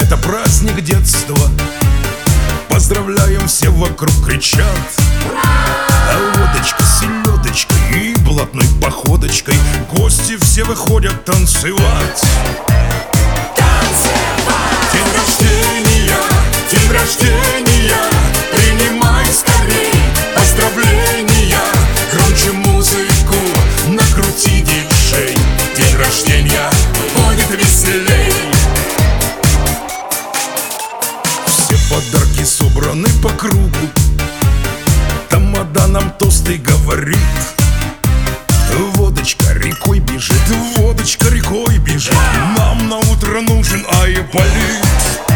Это праздник детства. Поздравляем, все вокруг кричат. А водочка, селедочка и блатной походочкой гости все выходят танцевать. День рождения, день рождения, принимай скорей поздравления. Громче музыку накрути, диджей. День рождения будет веселей. Все подарки собраны по кругу. Тамада нам тосты говорит. Водочка рекой бежит, водочка рекой бежит. Нам на утро нужен Айболит.